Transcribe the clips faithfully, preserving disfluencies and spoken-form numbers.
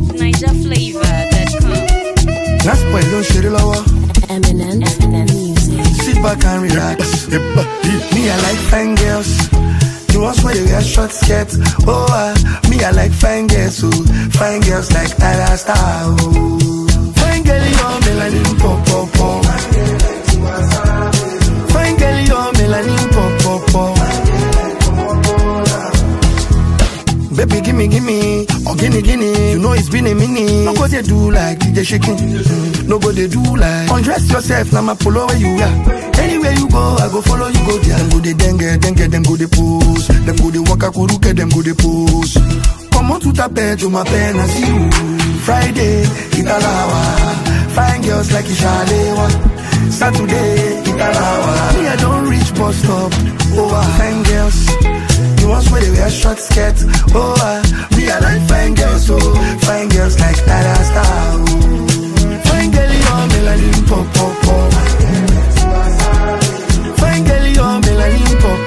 Niger Flavor dot com. That's why don't share the lower. Eminem, Eminem music. Sit back and relax. Me, I like fine girls. The ones where they wear short skirts. Oh, uh, me, I like fine girls. Oh, fine girls like Tyler Star. Oh, fine girl, you're melanin pop pop pop. Fine girl, you're melanin pop pop pop. Baby, gimme, gimme, or gimme, gimme. You know it's been a minute. No go they do like D J shaking. Mm. No go they do like undress yourself. Now my polo where you are. Anywhere you go, I go follow you go there. Them go they dengue, dengue, them go they pose. Them go they waka kuruke, them go they pose. Come on to tape, to my pen, I see you. Friday, Italawa. Fine girls like Ishalewa. Saturday, Italawa. Me, I don't reach bus stop. Oh, uh, fine girls. The ones where they wear short skirts. Oh, uh, me, I like fine girls. Oh, fine girls like Tyler Star. Oh. Fine girl, you're melanin pop pop pop. Fine girl, you're melanin pop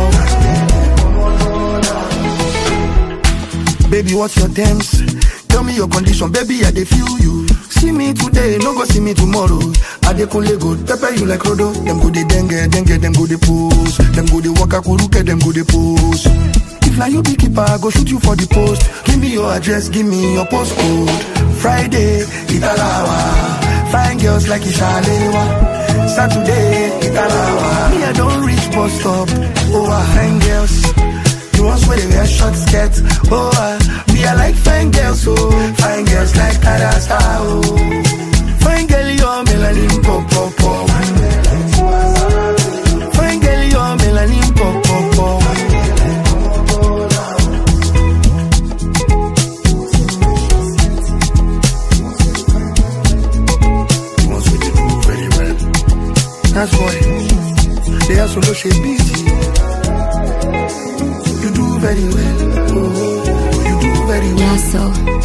pop pop. Baby, what's your terms? Tell me your condition, baby, I dey feel you. See me today, no go see me tomorrow. I dey kunle go, pepper you like Rodo. Them go dey dengue, dengue, them go dey pose. Them go dey waka kuruke, them go dey pose. If na you be keeper, I go shoot you for the post. Give me your address, give me your postcode. Friday, Italawa. Fine girls like Ishalewa. Saturday, Italawa. Me, I don't reach bus stop. Oh, uh, fine girls. The ones where they wear short skirts. Oh, uh, me, I like fine girls. Oh, fine girls like Tyler Star. Oh, fine girl, you're melanin pop pop pop. Fine girl, you're melanin pop pop pop. The ones where they do very well. That's why they are so low shape busy. You do very well. Oh, you do very well. Yeah, so.